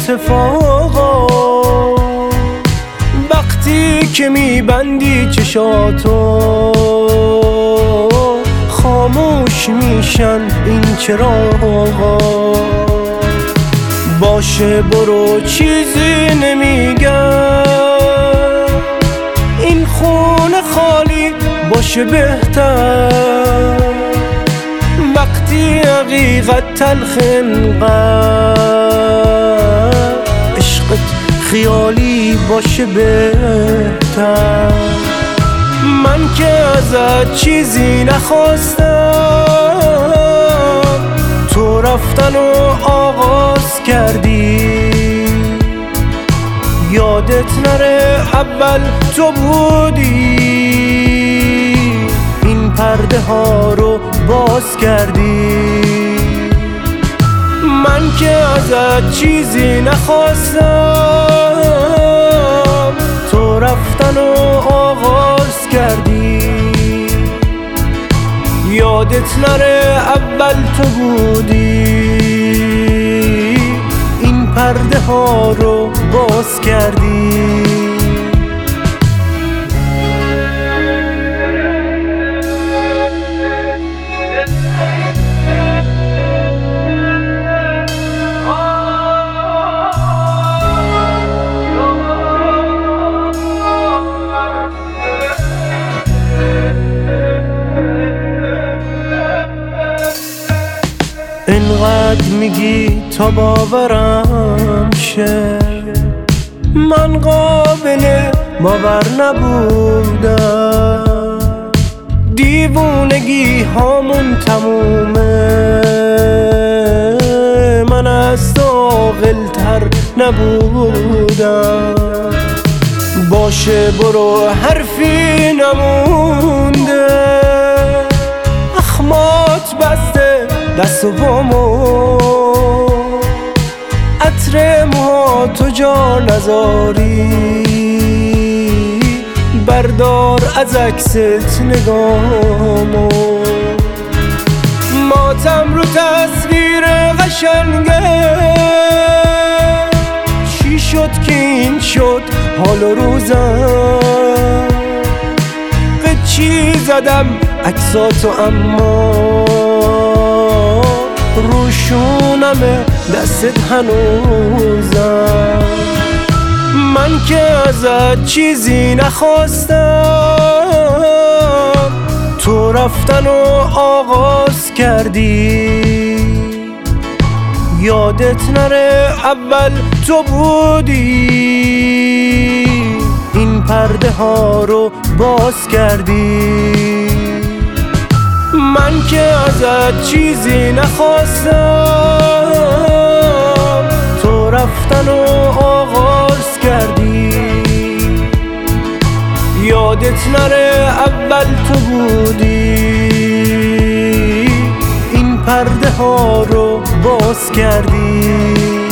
اتفاقا وقتی که میبندی چشاتو خاموش میشن این چراغا. باشه برو چیزی نمیگم، این خونه خالی باشه بهتر. وقتی حقیقت تلخ انقدر عشقت خیالی باشه بهتر. من که ازت چیزی نخواستم، تو رفتن و آغاز کردی. یادت نره اول تو بودی، این پرده ها رو باز کردی. من که ازت چیزی نخواستم، تو رفتن و آغاز کردی. یادت نره اول تو بودی، این پرده ها رو باز کردی. اینقدر میگی تا باورم شه، من قابل باور نبودم. دیوونگی هامون تمومه، من از تو عاقل‌تر نبودم. باشه برو حرفی نمونده، اخمات بسته دست و پامو. عطر موها تو جا نذاری، بردار از عکست نگامو. ماتم رو تصویر قشنگه، چی شد که این شد حال و روزم. قچی زدم عکساتو اما روشونمه دستت هنوزم. من که ازت چیزی نخواستم، تو رفتن و آغاز کردی. یادت نره اول تو بودی، این پرده ها رو باز کردی. من که ازت چیزی نخواستم، تو رفتن و آغاز کردی. یادت نره اول تو بودی، این پرده ها رو باز کردی.